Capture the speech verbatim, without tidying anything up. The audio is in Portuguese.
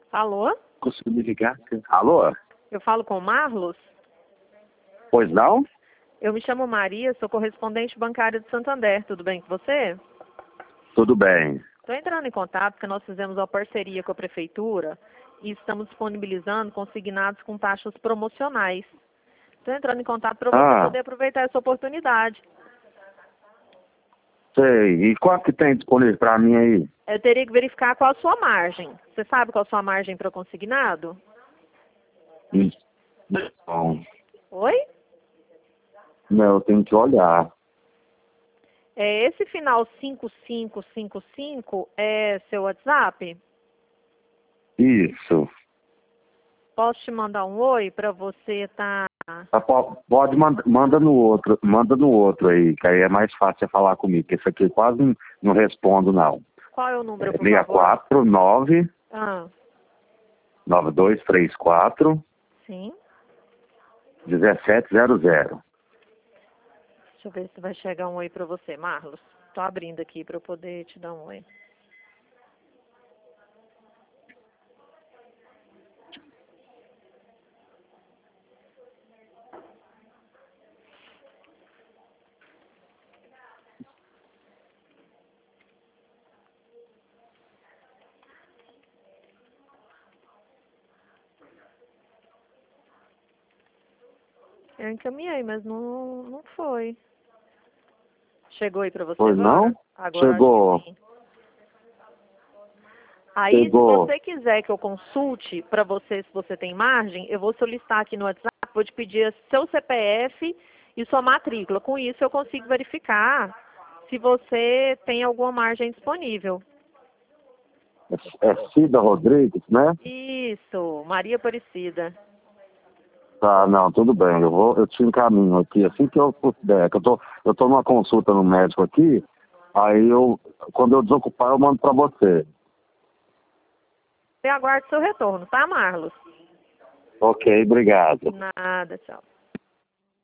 Alô? Conseguiu me ligar? Alô? Eu falo com o Marlos? Pois não? Eu me chamo Maria, sou correspondente bancária do Santander. Tudo bem com você? Tudo bem. Estou entrando em contato porque nós fizemos uma parceria com a Prefeitura e estamos disponibilizando consignados com taxas promocionais. Estou entrando em contato para você Ah. poder aproveitar essa oportunidade. Sei. E quanto que tem disponível para mim aí? Eu teria que verificar qual a sua margem. Você sabe qual a sua margem para consignado? Hum. Não. Oi? Não, eu tenho que olhar. É, esse final cinco cinco cinco cinco é seu WhatsApp? Isso. Posso te mandar um oi para você tá... Tá, po- Pode mandar, manda no outro, manda no outro aí, que aí é mais fácil você falar comigo, que esse aqui eu quase não, não respondo não. Qual é o número, por seis favor? quatro nove Ah, nove dois três quatro sim. um sete zero zero. Deixa eu ver se vai chegar um oi para você, Marlos. Tô abrindo aqui para eu poder te dar um oi. Eu encaminhei, mas não, não foi. Chegou aí para você Pois agora? não? Agora Chegou. acho que sim. Aí, Chegou. se você quiser que eu consulte para você se você tem margem, eu vou solicitar aqui no WhatsApp, vou te pedir seu C P F e sua matrícula. Com isso, eu consigo verificar se você tem alguma margem disponível. É, é Cida Rodrigues, né? Isso, Maria Aparecida. Tá, não, tudo bem. Eu vou, eu te encaminho aqui assim que eu puder. Que eu tô, eu tô numa consulta no médico aqui, aí eu, quando eu desocupar, eu mando pra você. Eu aguardo seu retorno, tá, Marlos? Ok, obrigado. Nada, tchau.